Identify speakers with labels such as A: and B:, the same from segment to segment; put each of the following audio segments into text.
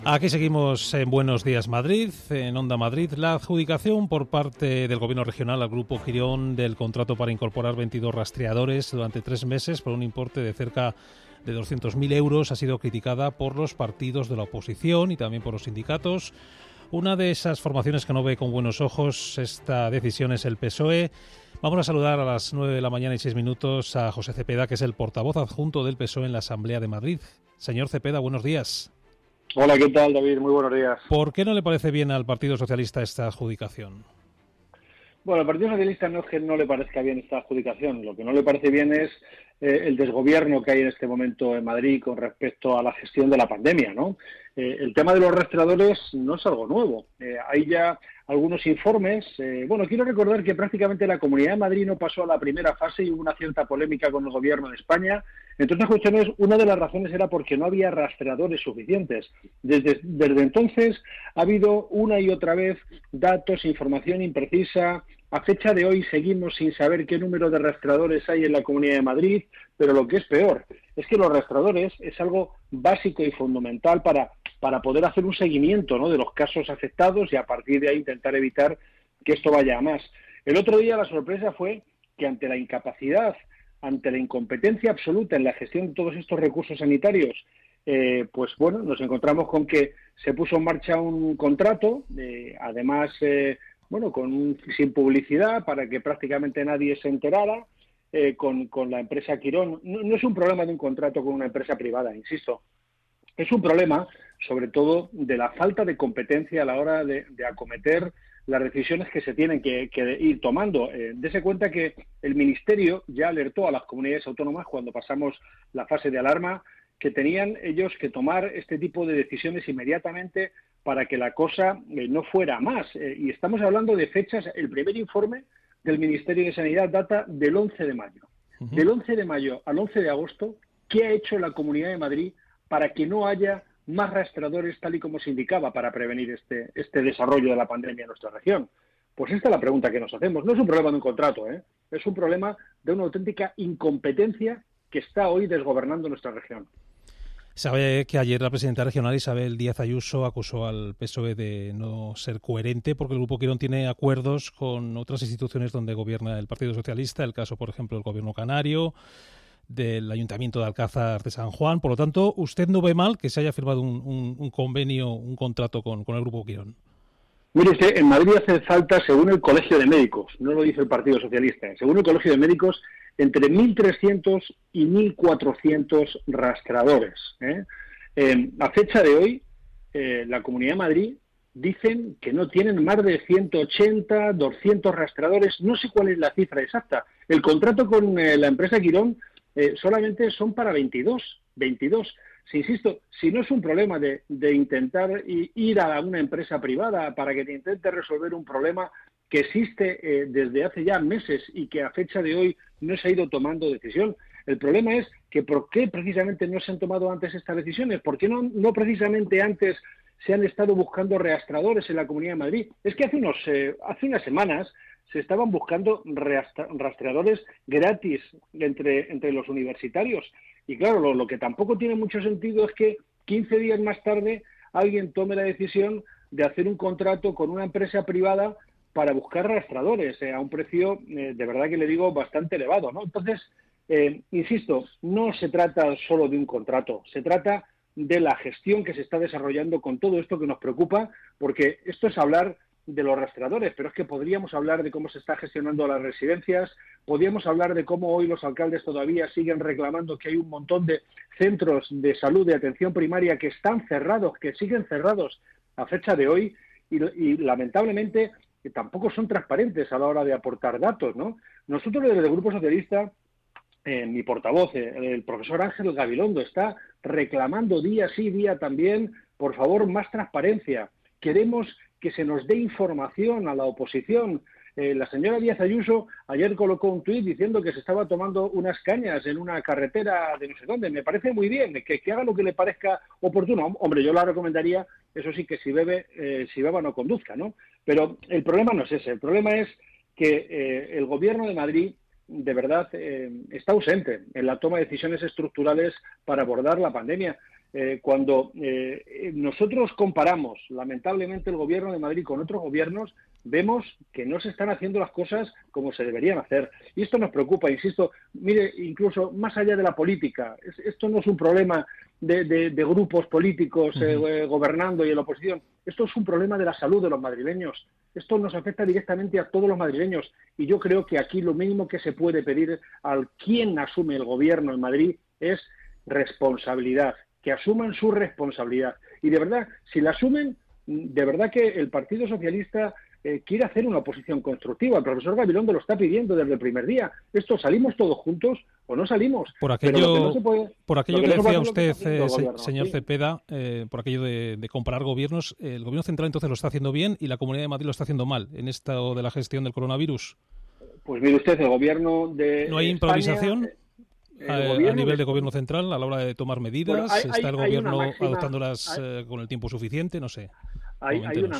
A: Aquí seguimos en Buenos Días Madrid, en Onda Madrid. La adjudicación por parte del Gobierno regional al Grupo Quirón del contrato para incorporar 22 rastreadores durante 3 meses por un importe de cerca de 200.000 euros ha sido criticada por los partidos de la oposición y también por los sindicatos. Una de esas formaciones que no ve con buenos ojos esta decisión es el PSOE. Vamos a saludar a las 9 de la mañana y 6 minutos a José Cepeda, que es el portavoz adjunto del PSOE en la Asamblea de Madrid. Señor Cepeda, buenos días.
B: Hola, ¿qué tal, David? Muy buenos días.
A: ¿Por qué no le parece bien al Partido Socialista esta adjudicación?
B: Bueno, al Partido Socialista no es que no le parezca bien esta adjudicación. Lo que no le parece bien es el desgobierno que hay en este momento en Madrid con respecto a la gestión de la pandemia, ¿no? El tema de los rastreadores no es algo nuevo. Hay ya algunos informes. Quiero recordar que prácticamente la Comunidad de Madrid no pasó a la primera fase y hubo una cierta polémica con el gobierno de España. Entre otras cuestiones, una de las razones era porque no había rastreadores suficientes. Desde entonces ha habido una y otra vez datos, información imprecisa. A fecha de hoy seguimos sin saber qué número de rastreadores hay en la Comunidad de Madrid, pero lo que es peor es que los rastreadores es algo básico y fundamental para poder hacer un seguimiento, ¿no?, de los casos afectados y a partir de ahí intentar evitar que esto vaya a más. El otro día la sorpresa fue que ante la incapacidad, ante la incompetencia absoluta en la gestión de todos estos recursos sanitarios, nos encontramos con que se puso en marcha un contrato, sin publicidad, para que prácticamente nadie se enterara, con la empresa Quirón. No es un problema de un contrato con una empresa privada, insisto. Es un problema, sobre todo, de la falta de competencia a la hora de acometer las decisiones que se tienen que ir tomando. Dese cuenta que el Ministerio ya alertó a las comunidades autónomas cuando pasamos la fase de alarma que tenían ellos que tomar este tipo de decisiones inmediatamente para que la cosa no fuera más. Y estamos hablando de fechas. El primer informe del Ministerio de Sanidad data del 11 de mayo. Uh-huh. Del 11 de mayo al 11 de agosto, ¿qué ha hecho la Comunidad de Madrid para que no haya más rastreadores tal y como se indicaba para prevenir este desarrollo de la pandemia en nuestra región? Pues esta es la pregunta que nos hacemos. No es un problema de un contrato, es un problema de una auténtica incompetencia que está hoy desgobernando nuestra región.
A: Sabe que ayer la presidenta regional Isabel Díaz Ayuso acusó al PSOE de no ser coherente porque el Grupo Quirón tiene acuerdos con otras instituciones donde gobierna el Partido Socialista, el caso, por ejemplo, del Gobierno Canario, del Ayuntamiento de Alcázar de San Juan. Por lo tanto, ¿usted no ve mal que se haya firmado un convenio, un contrato con el Grupo Quirón?
B: Mire usted, en Madrid hace falta, según el Colegio de Médicos, no lo dice el Partido Socialista, según el Colegio de Médicos, entre 1.300 y 1.400 rastreadores. A fecha de hoy, la Comunidad de Madrid dicen que no tienen más de 180, 200 rastreadores. No sé cuál es la cifra exacta. El contrato con la empresa Quirón solamente son para 22. Si insisto, si no es un problema de intentar ir a una empresa privada para que te intente resolver un problema que existe desde hace ya meses y que a fecha de hoy no se ha ido tomando decisión. El problema es que ¿por qué precisamente no se han tomado antes estas decisiones? ¿Por qué no precisamente antes se han estado buscando rastreadores en la Comunidad de Madrid? Es que hace unas semanas se estaban buscando rastreadores gratis entre los universitarios. Y claro, lo que tampoco tiene mucho sentido es que 15 días más tarde alguien tome la decisión de hacer un contrato con una empresa privada para buscar rastreadores a un precio, de verdad que le digo, bastante elevado, ¿no? Entonces, insisto, no se trata solo de un contrato, se trata de la gestión que se está desarrollando con todo esto que nos preocupa, porque esto es hablar de los rastreadores, pero es que podríamos hablar de cómo se está gestionando las residencias, podríamos hablar de cómo hoy los alcaldes todavía siguen reclamando que hay un montón de centros de salud, de atención primaria que están cerrados, que siguen cerrados a fecha de hoy y lamentablemente que tampoco son transparentes a la hora de aportar datos, ¿no? Nosotros desde el Grupo Socialista, mi portavoz, el profesor Ángel Gabilondo, está reclamando día sí, día también, por favor, más transparencia. Queremos que se nos dé información a la oposición. La señora Díaz Ayuso ayer colocó un tuit diciendo que se estaba tomando unas cañas en una carretera de no sé dónde. Me parece muy bien, que haga lo que le parezca oportuno. Hombre, yo la recomendaría, eso sí, que si beba no conduzca, ¿no? Pero el problema no es ese. El problema es que el Gobierno de Madrid, de verdad, está ausente en la toma de decisiones estructurales para abordar la pandemia. Cuando nosotros comparamos, lamentablemente, el gobierno de Madrid con otros gobiernos, vemos que no se están haciendo las cosas como se deberían hacer. Y esto nos preocupa, insisto, mire, incluso más allá de la política, esto no es un problema de grupos políticos gobernando y en la oposición, esto es un problema de la salud de los madrileños. Esto nos afecta directamente a todos los madrileños y yo creo que aquí lo mínimo que se puede pedir al quien asume el gobierno en Madrid es responsabilidad, que asuman su responsabilidad. Y de verdad, si la asumen, de verdad que el Partido Socialista quiere hacer una oposición constructiva. El profesor Gabilondo lo está pidiendo desde el primer día. ¿Esto salimos todos juntos o no salimos?
A: Por aquello que decía usted, señor Cepeda, por aquello de comparar gobiernos, ¿el gobierno central entonces lo está haciendo bien y la Comunidad de Madrid lo está haciendo mal en esto de la gestión del coronavirus?
B: Pues mire usted, el gobierno de
A: ¿No hay improvisación a nivel de gobierno central a la hora de tomar medidas? Bueno, ¿está el gobierno adoptándolas con el tiempo suficiente? No sé.
B: Hay una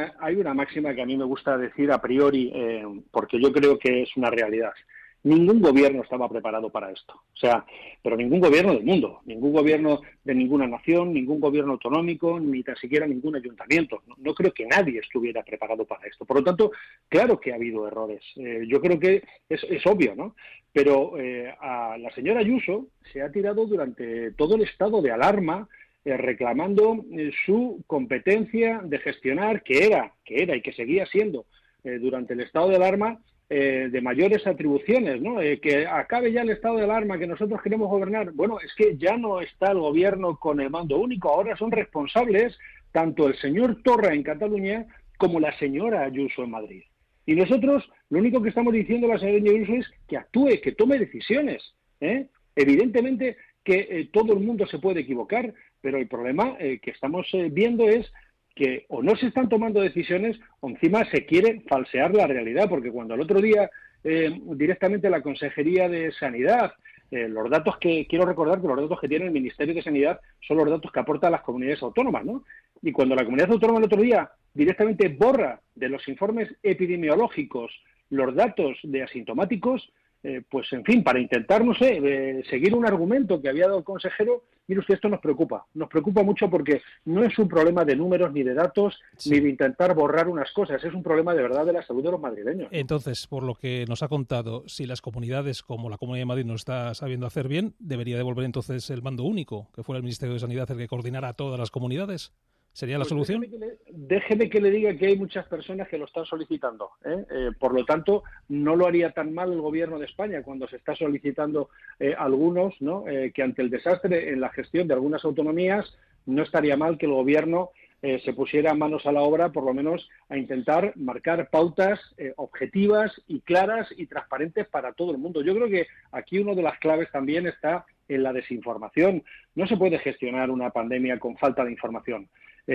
B: máxima que a mí me gusta decir a priori, porque yo creo que es una realidad. Ningún gobierno estaba preparado para esto. O sea, pero ningún gobierno del mundo, ningún gobierno de ninguna nación, ningún gobierno autonómico, ni tan siquiera ningún ayuntamiento. No creo que nadie estuviera preparado para esto. Por lo tanto, claro que ha habido errores. Yo creo que es obvio, ¿no? Pero a la señora Ayuso se ha tirado durante todo el estado de alarma reclamando su competencia de gestionar, que era y que seguía siendo durante el estado de alarma, de mayores atribuciones, ¿no? Que acabe ya el estado de alarma, que nosotros queremos gobernar. Bueno, es que ya no está el gobierno con el mando único, ahora son responsables tanto el señor Torra en Cataluña como la señora Ayuso en Madrid. Y nosotros lo único que estamos diciendo a la señora Ayuso es que actúe, que tome decisiones. Evidentemente que todo el mundo se puede equivocar, pero el problema que estamos viendo es que o no se están tomando decisiones o encima se quiere falsear la realidad, porque cuando el otro día directamente la Consejería de Sanidad, los datos que quiero recordar que los datos que tiene el Ministerio de Sanidad son los datos que aportan las comunidades autónomas, ¿no? Y cuando la comunidad autónoma el otro día directamente borra de los informes epidemiológicos los datos de asintomáticos, pues en fin, para intentar, no sé, seguir un argumento que había dado el consejero, mire usted, esto nos preocupa mucho porque no es un problema de números ni de datos, sí, ni de intentar borrar unas cosas, es un problema de verdad de la salud de los madrileños.
A: Entonces, por lo que nos ha contado, si las comunidades como la Comunidad de Madrid no está sabiendo hacer bien, ¿debería devolver entonces el mando único, que fuera el Ministerio de Sanidad el que coordinara a todas las comunidades? ¿Sería la solución?
B: Déjeme que le diga que hay muchas personas que lo están solicitando. Por lo tanto, no lo haría tan mal el Gobierno de España cuando se está solicitando algunos, ¿no? Que ante el desastre en la gestión de algunas autonomías no estaría mal que el Gobierno se pusiera manos a la obra, por lo menos a intentar marcar pautas objetivas y claras y transparentes para todo el mundo. Yo creo que aquí una de las claves también está en la desinformación. No se puede gestionar una pandemia con falta de información.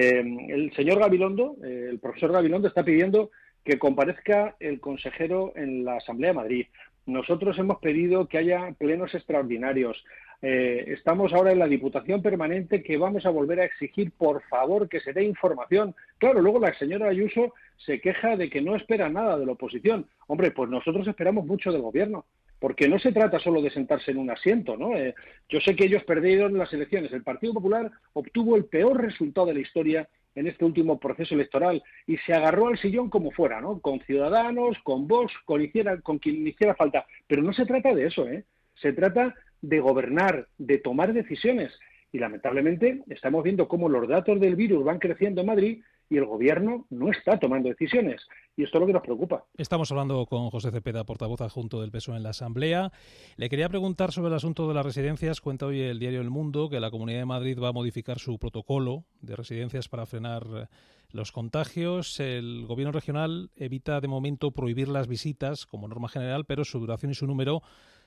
B: El señor Gabilondo, el profesor Gabilondo, está pidiendo que comparezca el consejero en la Asamblea de Madrid. Nosotros hemos pedido que haya plenos extraordinarios. Estamos ahora en la Diputación Permanente que vamos a volver a exigir, por favor, que se dé información. Claro, luego la señora Ayuso se queja de que no espera nada de la oposición. Hombre, pues nosotros esperamos mucho del Gobierno, porque no se trata solo de sentarse en un asiento, ¿no? Yo sé que ellos perdieron las elecciones. El Partido Popular obtuvo el peor resultado de la historia en este último proceso electoral y se agarró al sillón como fuera, ¿no? Con Ciudadanos, con Vox, con quien hiciera falta. Pero no se trata de eso, ¿eh? Se trata de gobernar, de tomar decisiones. Y lamentablemente estamos viendo cómo los datos del virus van creciendo en Madrid y el Gobierno no está tomando decisiones. Y esto es lo que nos preocupa.
A: Estamos hablando con José Cepeda, portavoz adjunto del PSOE en la Asamblea. Le quería preguntar sobre el asunto de las residencias. Cuenta hoy el diario El Mundo que la Comunidad de Madrid va a modificar su protocolo de residencias para frenar los contagios. El Gobierno regional evita de momento prohibir las visitas como norma general, pero su duración y su número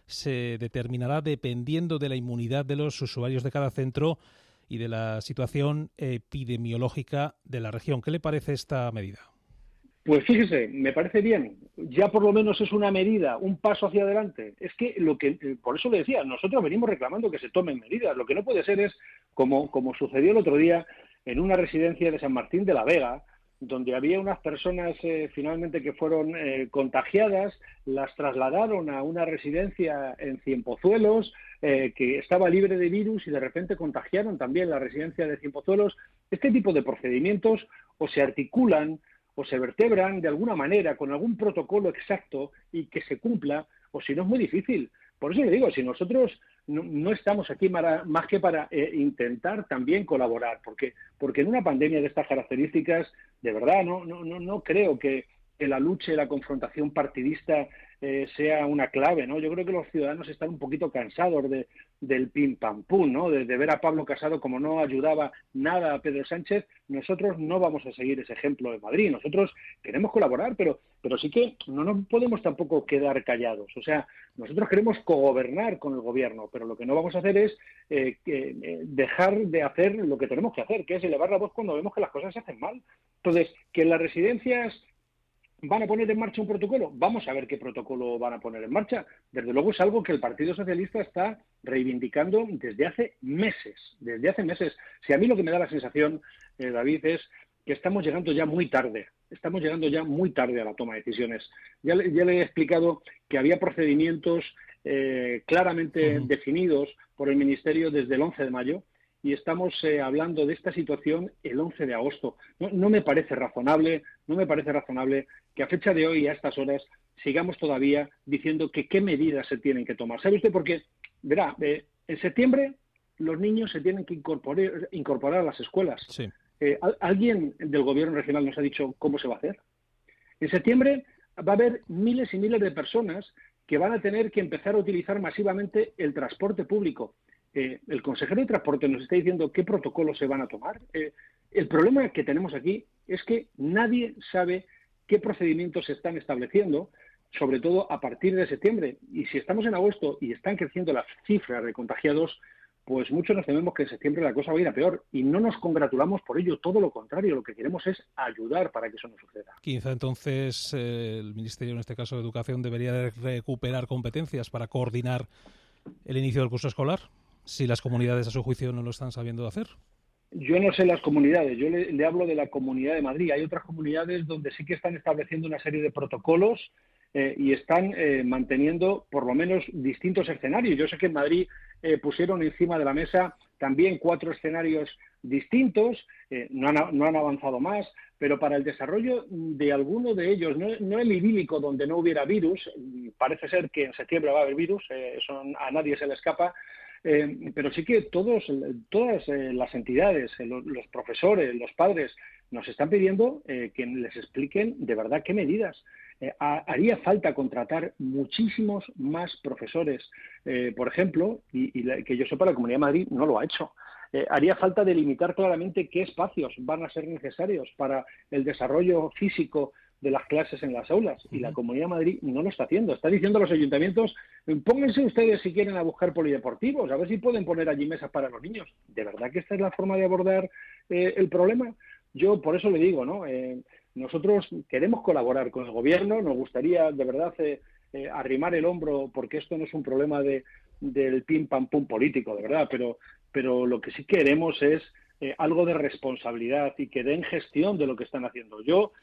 A: se determinará dependiendo de la inmunidad de los usuarios de cada centro y de la situación epidemiológica de la región. ¿Qué le parece esta medida?
B: Pues fíjese, me parece bien. Ya por lo menos es una medida, un paso hacia adelante. Es que por eso le decía, nosotros venimos reclamando que se tomen medidas. Lo que no puede ser es, como sucedió el otro día en una residencia de San Martín de la Vega, donde había unas personas finalmente que fueron contagiadas, las trasladaron a una residencia en Cienpozuelos que estaba libre de virus y de repente contagiaron también la residencia de Cienpozuelos. Este tipo de procedimientos o se articulan o se vertebran de alguna manera con algún protocolo exacto y que se cumpla, o si no es muy difícil. Por eso le digo, si nosotros no estamos aquí más que para intentar también colaborar, porque en una pandemia de estas características, de verdad, no creo que la lucha y la confrontación partidista sea una clave, ¿no? Yo creo que los ciudadanos están un poquito cansados del pim pam pum, ¿no? De ver a Pablo Casado como no ayudaba nada a Pedro Sánchez. Nosotros no vamos a seguir ese ejemplo de Madrid. Nosotros queremos colaborar, pero sí que no nos podemos tampoco quedar callados. O sea, nosotros queremos cogobernar con el gobierno, pero lo que no vamos a hacer es dejar de hacer lo que tenemos que hacer, que es elevar la voz cuando vemos que las cosas se hacen mal. Entonces, que en las residencias ¿van a poner en marcha un protocolo? Vamos a ver qué protocolo van a poner en marcha. Desde luego es algo que el Partido Socialista está reivindicando desde hace meses. Si a mí lo que me da la sensación, David, es que estamos llegando ya muy tarde. Estamos llegando ya muy tarde a la toma de decisiones. Ya le he explicado que había procedimientos claramente definidos por el Ministerio desde el 11 de mayo y estamos hablando de esta situación el 11 de agosto. No me parece razonable que a fecha de hoy, a estas horas, sigamos todavía diciendo que qué medidas se tienen que tomar. ¿Sabe usted por qué? Verá, en septiembre los niños se tienen que incorporar a las escuelas.
A: Sí.
B: ¿Alguien del gobierno regional nos ha dicho cómo se va a hacer? En septiembre va a haber miles y miles de personas que van a tener que empezar a utilizar masivamente el transporte público. El consejero de Transporte nos está diciendo qué protocolos se van a tomar. El problema que tenemos aquí es que nadie sabe qué procedimientos se están estableciendo, sobre todo a partir de septiembre. Y si estamos en agosto y están creciendo las cifras de contagiados, pues muchos nos tememos que en septiembre la cosa va a ir a peor. Y no nos congratulamos por ello, todo lo contrario. Lo que queremos es ayudar para que eso no suceda.
A: Quizá entonces el Ministerio, en este caso de Educación, debería de recuperar competencias para coordinar el inicio del curso escolar, si las comunidades a su juicio no lo están sabiendo hacer.
B: Yo no sé las comunidades, yo le hablo de la Comunidad de Madrid. Hay otras comunidades donde sí que están estableciendo una serie de protocolos y están manteniendo por lo menos distintos escenarios. Yo sé que en Madrid pusieron encima de la mesa también 4 escenarios distintos, no han avanzado más, pero para el desarrollo de alguno de ellos, no el idílico donde no hubiera virus, parece ser que en septiembre va a haber virus, eso a nadie se le escapa, pero sí que todas las entidades, los profesores, los padres, nos están pidiendo que les expliquen de verdad qué medidas. Haría falta contratar muchísimos más profesores, por ejemplo, y que yo sepa, la Comunidad de Madrid no lo ha hecho. Haría falta delimitar claramente qué espacios van a ser necesarios para el desarrollo físico de las clases en las aulas, y la Comunidad de Madrid no lo está haciendo. Está diciendo a los ayuntamientos, pónganse ustedes si quieren a buscar polideportivos, a ver si pueden poner allí mesas para los niños. ¿De verdad que esta es la forma de abordar el problema? Yo por eso le digo, ¿no? Nosotros queremos colaborar con el gobierno, nos gustaría de verdad arrimar el hombro, porque esto no es un problema del pim pam pum político, de verdad, pero lo que sí queremos es algo de responsabilidad y que den gestión de lo que están haciendo.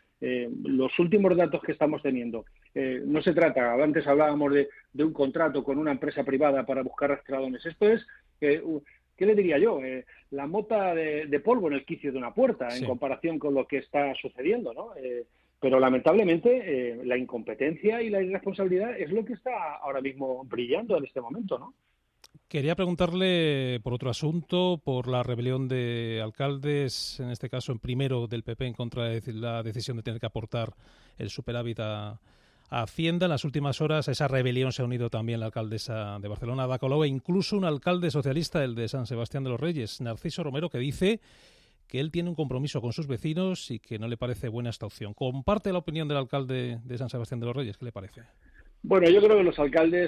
B: Los últimos datos que estamos teniendo, no se trata, antes hablábamos de un contrato con una empresa privada para buscar rastreadores. Esto es, ¿qué le diría yo? La mota de polvo en el quicio de una puerta, en comparación con lo que está sucediendo, ¿no? Pero lamentablemente la incompetencia y la irresponsabilidad es lo que está ahora mismo brillando en este momento, ¿no?
A: Quería preguntarle por otro asunto, por la rebelión de alcaldes, en este caso en primero del PP, en contra de la decisión de tener que aportar el superávit a Hacienda. En las últimas horas a esa rebelión se ha unido también la alcaldesa de Barcelona, Ada Colau, e incluso un alcalde socialista, el de San Sebastián de los Reyes, Narciso Romero, que dice que él tiene un compromiso con sus vecinos y que no le parece buena esta opción. ¿Comparte la opinión del alcalde de San Sebastián de los Reyes? ¿Qué le parece?
B: Bueno, yo creo que los alcaldes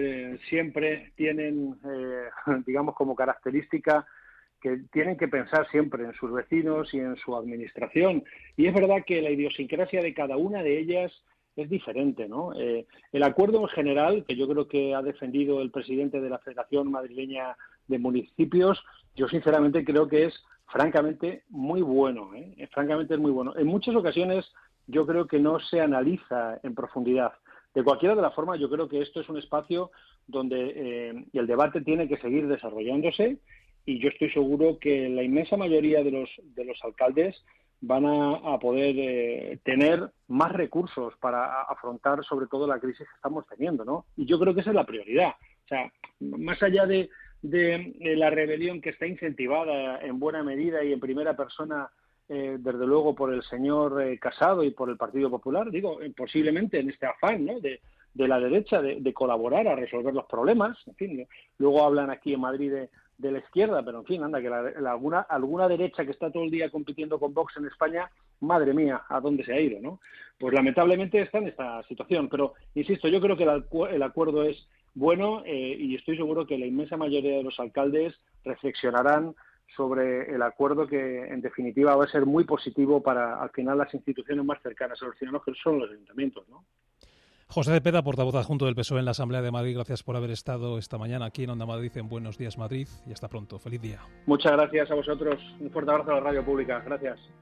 B: siempre tienen, digamos, como característica que tienen que pensar siempre en sus vecinos y en su administración. Y es verdad que la idiosincrasia de cada una de ellas es diferente, ¿no? El acuerdo en general, que yo creo que ha defendido el presidente de la Federación Madrileña de Municipios, yo sinceramente creo que es francamente muy bueno, ¿eh? Francamente es muy bueno. En muchas ocasiones yo creo que no se analiza en profundidad. De cualquiera de las formas, yo creo que esto es un espacio donde el debate tiene que seguir desarrollándose, y yo estoy seguro que la inmensa mayoría de los alcaldes van a poder tener más recursos para afrontar sobre todo la crisis que estamos teniendo, ¿no? Y yo creo que esa es la prioridad. O sea, más allá de la rebelión que está incentivada en buena medida y en primera persona, desde luego por el señor Casado y por el Partido Popular, digo, posiblemente en este afán, ¿no?, de la derecha de colaborar a resolver los problemas. En fin, luego hablan aquí en Madrid de la izquierda, pero en fin, anda, que alguna derecha que está todo el día compitiendo con Vox en España, madre mía, ¿a dónde se ha ido, no? Pues lamentablemente está en esta situación, pero insisto, yo creo que el acuerdo es bueno, y estoy seguro que la inmensa mayoría de los alcaldes reflexionarán sobre el acuerdo, que en definitiva va a ser muy positivo para al final las instituciones más cercanas a los ciudadanos, que son los ayuntamientos, ¿no?
A: José Cepeda, portavoz adjunto del PSOE en la Asamblea de Madrid, gracias por haber estado esta mañana aquí en Onda Madrid en Buenos Días Madrid, y hasta pronto. Feliz día.
B: Muchas gracias a vosotros. Un fuerte abrazo a la radio pública. Gracias.